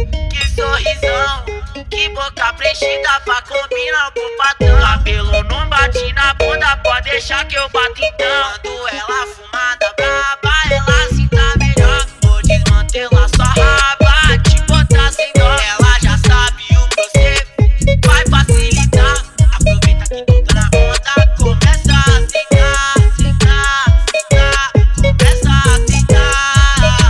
Que sorrisão, que boca preenchida pra combinar com o patrão. Cabelo não bate na bunda, pode deixar que eu bato então. Quando ela fumada braba, ela se tá melhor. Vou desmantelar sua raba, te botar sem dó. Ela já sabe o proceder, vai facilitar. Aproveita que tu tá na onda, começa a sentar, sentar, sentar, começa a sentar.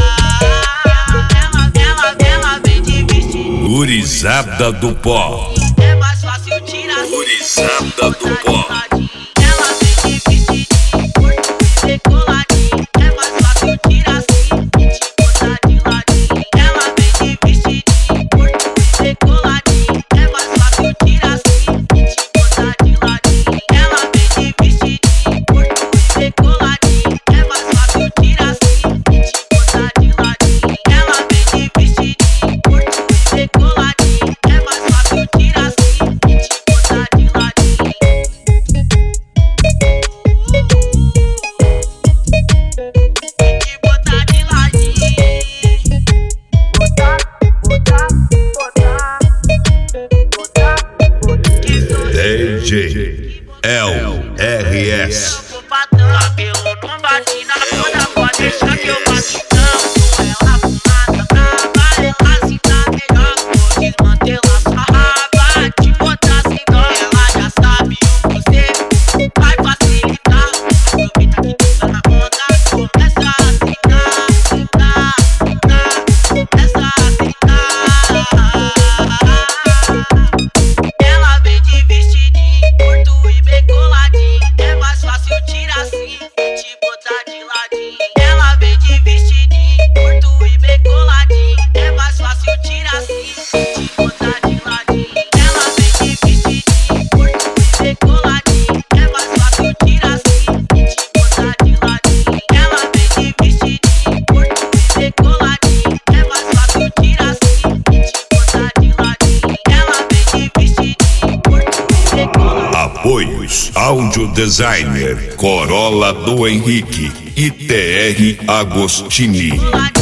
Ela vem de vestido, Gurizada do pó. é mais fácil tirar. Gurizada do pó. Ela vem de vestidinho, curto e decoladinho. É mais fácil tirar assim e te botar de ladinho. Ela vem de vestidinho, curto e decoladinho. É mais fácil tirar assim e te botar de ladinho. Ela vem de vestidinho, curto e decoladinho. É mais fácil tirar assim e te botar de ladinho. Ela vem de vestidinho, curto e decoladinho. É mais fácil tirar assim e te botar de ladinho. Te botar de ladinho. Que sorriso, DJ LRS. com o patrão. Cabelo não bate na bunda, pode deixar que eu bato então. Ela fumada brava, ela se tá melhor. Vou desmantelar sua raba, te botar sem dó. Ela já sabe o proceder, vai facilitar. Aproveita que tu tá na onda, começa a sentar, sentar, sentar, começa a sentar. Ela vem de vestidinho, curto e bem coladinho. É mais fácil tirar assim e te botar de ladinho. Ela vem de vestidinho, curto e bem coladinho. É mais fácil tirar assim e te botar de ladinho. Ela vem de vestidinho, curto e bem coladinho. É mais fácil tirar assim e te botar de ladinho. Ela vem de vestidinho, curto e bem coladinho. É mais fácil tirar assim e te botar de ladinho. Ela vem de vestidinho, curto e bem coladinho. Apoios Áudio Designer Corolla do Henrique e TR Agostini.